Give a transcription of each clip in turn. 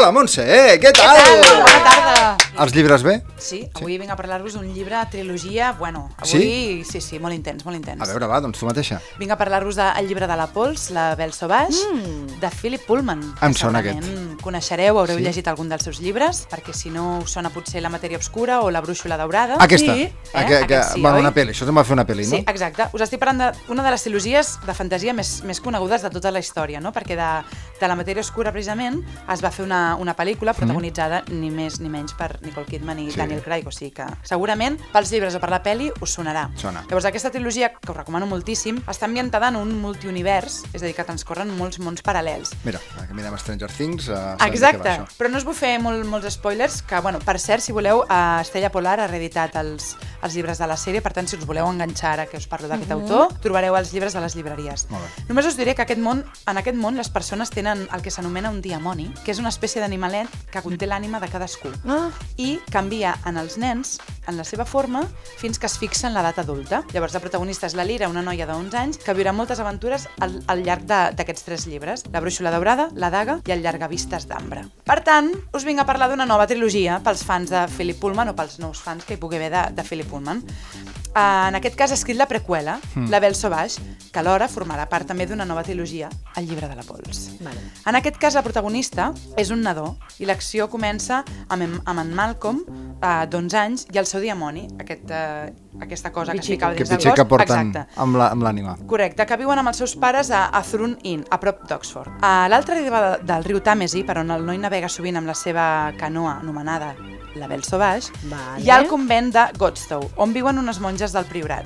Hola, Montse, què tal? Bona tarda. Els llibres bé? Sí, avui vinc a parlar-vos d'un llibre, trilogia, bueno, avui sí, molt intens, molt intens. A veure, va, doncs tu mateixa. Vinc a parlar-vos del llibre de la Pols, La Belle Sauvage, de Philip Pullman. Em sona aquest. Coneixereu, haureu llegit algun dels seus llibres, perquè si no us sona potser La Matèria Obscura o La Brúixola Daurada. Aquesta, sí, bueno, oi? una pel·li, això se'n va fer una pel·li, no? Sí, exacte. Us estic parlant d'una de les trilogies de fantasia més conegudes de tota la història, no? Perquè de La Matèria Obscura, precisament, es va fer una pel·lícula protagonitzada ni més ni menys per Nicole Kidman i Daniel Craig, o sigui que segurament pels llibres o per la pel·li us sonarà. Llavors aquesta trilogia, que us recomano moltíssim, està ambientada en un multiunivers, és a dir, que transcorren molts mons paral·lels. Mira, que mirem Stranger Things... Exacte, però no us vull fer molts spoilers, que, bueno, per cert, si voleu, Estrella Polar ha reeditat els llibres de la sèrie, per tant, si us voleu enganxar ara que us parlo d'aquest autor, trobareu els llibres a les llibreries. Només us diré que en aquest món les persones tenen el que s'anomena un diamoni, que és una espècie d'animalet que conté l'ànima de cadascú i canvia en els nens, en la seva forma, fins que es fixa en l'edat adulta. Llavors, la protagonista és la Lira, una noia d'11 anys, que viurà moltes aventures al llarg d'aquests 3 llibres, La Brúixola Daurada, La Daga i El Llargavistes d'Ambre. Per tant, us vinc a parlar d'una nova trilogia pels fans de Philip Pullman o pels nous fans que hi pugui haver de Philip Pullman. En aquest cas ha escrit la preqüela, La Belle Sauvage, que alhora formarà part també d'una nova trilogia, El llibre de la Pols. En aquest cas, la protagonista és un nadó i l'acció comença amb en Malcolm, d'11 anys, i el seu diamoni, aquesta cosa que es ficava dins del gos. Que pitxer que porten amb l'ànima. Correcte, que viuen amb els seus pares a Thrun Inn, a prop d'Oxford. A l'altra riba del riu Tàmesi, per on el noi navega sovint amb la seva canoa anomenada La Belle Sauvage, hi ha el convent de Godstow, on viuen unes monges del Priorat.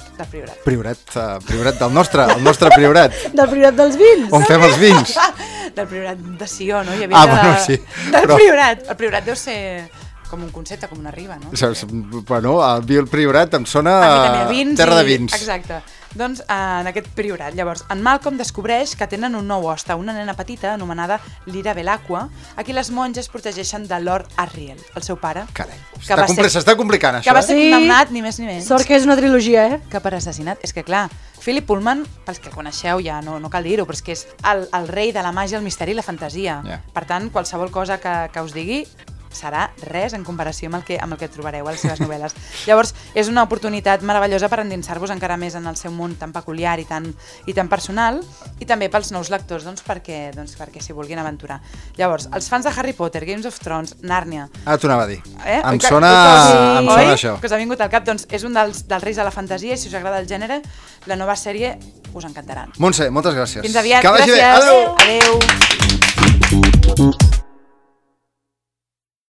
Priorat del nostre Priorat. Del Priorat dels vins. On fem els vins. Del Priorat de Sió, no? Bueno, sí. Del Priorat. El Priorat deu ser com un concepte, com una riba, no? Bueno, el Priorat em sona terra de vins. Exacte. Doncs en aquest priorat. Llavors, en Malcolm descobreix que tenen un nou hoste, una nena petita anomenada Lyra Belacqua, a qui les monges protegeixen de Lord Asriel, el seu pare. Carai, s'està complicant això. Que va ser condemnat, ni més ni menys. Sort que és una trilogia, que per assassinat. És que clar, Philip Pullman, pels que el coneixeu ja no cal dir-ho, però és que és el rei de la màgia, el misteri i la fantasia. Per tant, qualsevol cosa que us digui serà res en comparació amb el que trobareu a les seves novel·les. Llavors, és una oportunitat meravellosa per endinsar-vos encara més en el seu món tan peculiar i tan personal, i també pels nous lectors, perquè s'hi vulguin aventurar. Llavors, els fans de Harry Potter, Games of Thrones, Nàrnia... T'ho anava a dir. Em sona això. Que us ha vingut al cap, doncs és un dels reis de la fantasia, i si us agrada el gènere, la nova sèrie us encantarà. Montse, moltes gràcies. Fins aviat, gràcies. Adéu.